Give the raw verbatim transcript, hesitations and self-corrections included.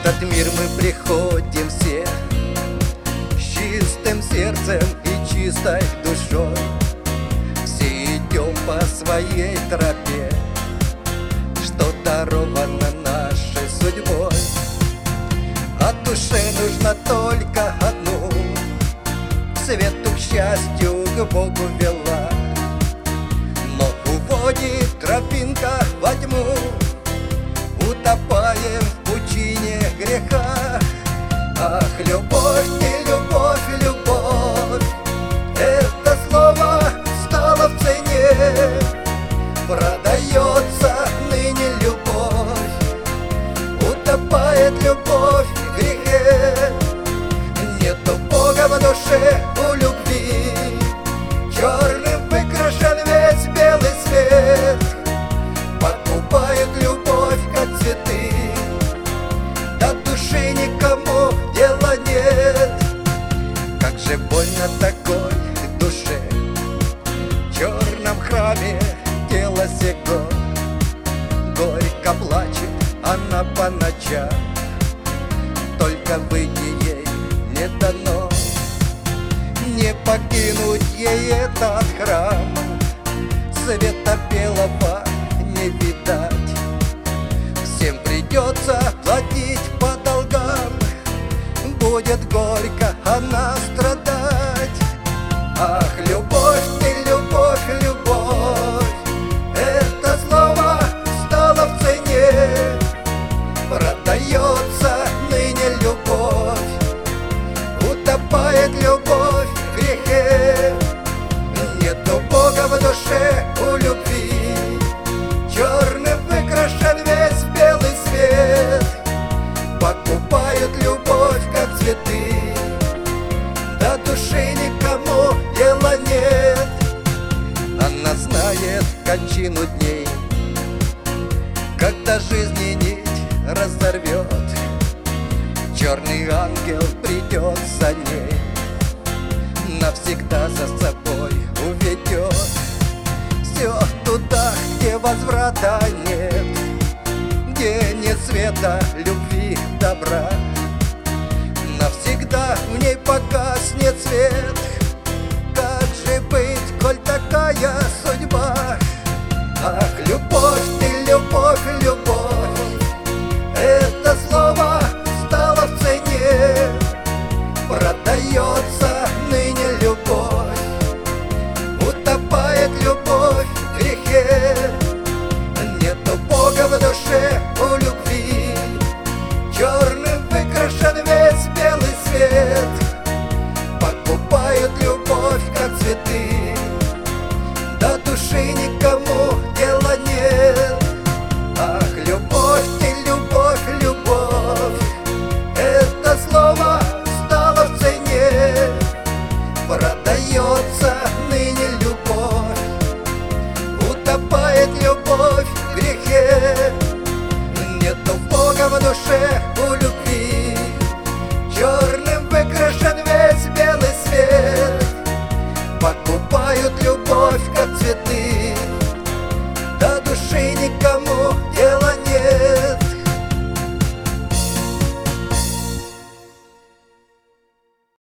этот мир мы приходим все с чистым сердцем и чистой душой. Все идем по своей тропе, что даровано нашей судьбой. От душе нужно только одну, к свету, к счастью, к Богу вела. Но уводит тропинка во тьму, утопаем в пучине греха. Ах, любовь ты, любовь, любовь, это слово стало в цене. Продается ныне любовь, утопает любовь в грехе. Нету Бога в душе у любви, черным выкрашен весь белый свет. Покупает любовь, как цветы, до души никому дела нет. Как же больно такой душе, в черном храме тело сего. Горько плачет она по ночам, только выйти ей не дано. Не покинуть ей этот храм, света белого не видать. Всем придется платить по долгам, будет горько она страдать. Ах, любовь ты, любовь, любовь, это слово стало в цене. Продается ныне любовь, утопает любовь в грехе. Нету Бога в душе у любви, черным выкрашен весь белый свет. Покупают любовь, как цветы, до души никому дела нет. Она знает кончину дней, когда жизни нить разорвет. Черный ангел придет за ней, навсегда за собой уведет. Все туда, где возврата нет, где нет света, любви, добра. Навсегда в ней погаснет свет. Как же быть, коль такая судьба? Ах, любовь ты, любовь, любовь,